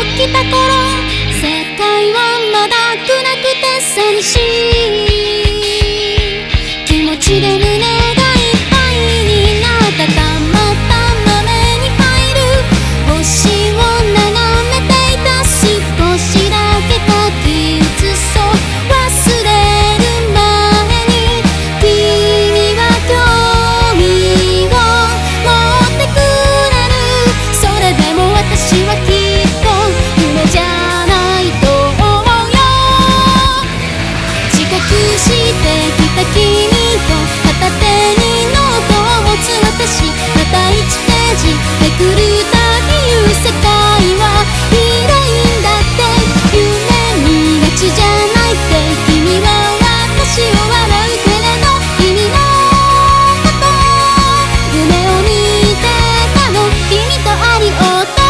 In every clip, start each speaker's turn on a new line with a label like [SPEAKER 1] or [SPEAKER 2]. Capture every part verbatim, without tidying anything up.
[SPEAKER 1] 来た頃、世界はまだ暗くて寂しい気持ちで胸がいっぱいになった。たまたま目に入る星を眺めていた。少しだけ書き写そう、忘れる前に。君は興味を持ってくれる。それでも私はきっと夢じゃないと思うよ。遅刻してきた君と片手にノートを持つ私。またいちページめくるたび言う、世界は広いんだって。夢見がちじゃないって。君は私を笑うけれど、君のこと夢を見てたの。君とありをと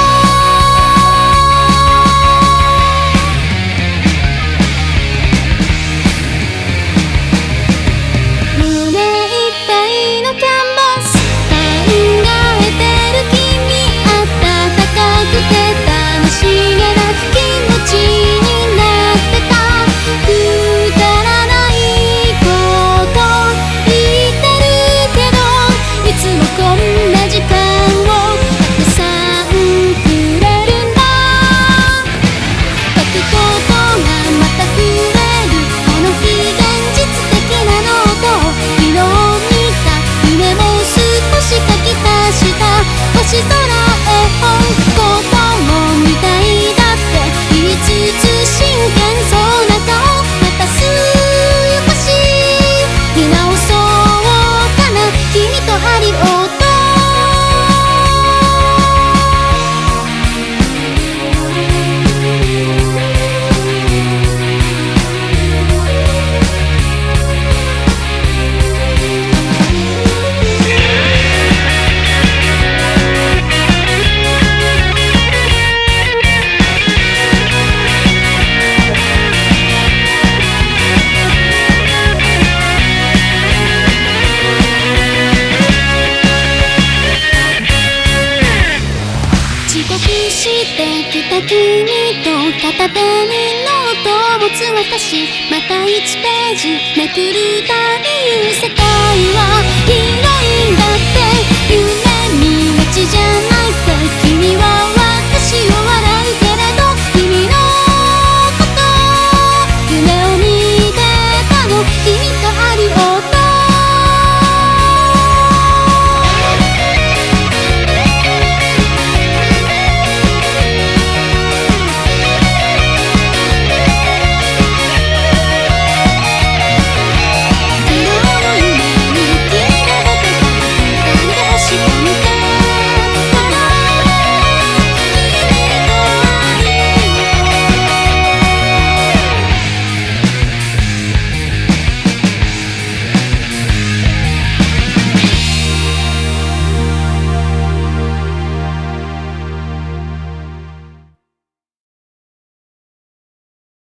[SPEAKER 1] 胸いっぱいのキャンバス考えてる君。温かくて楽しげな気持ちになってた。くだらないこと言ってるけど、いつもこんな時間をたくさんくれるんだ。書くことがまた増えるこの日、現実的なノートを。昨日見た夢も少し書き足した。星空絵本こともみたいだって言いつつ、真剣そうな顔。また少し見直そうかな、君とありをと。遅刻してきた君と片手にノートを持つ私。またいちページめくるたび言う、世界は広いんだって。夢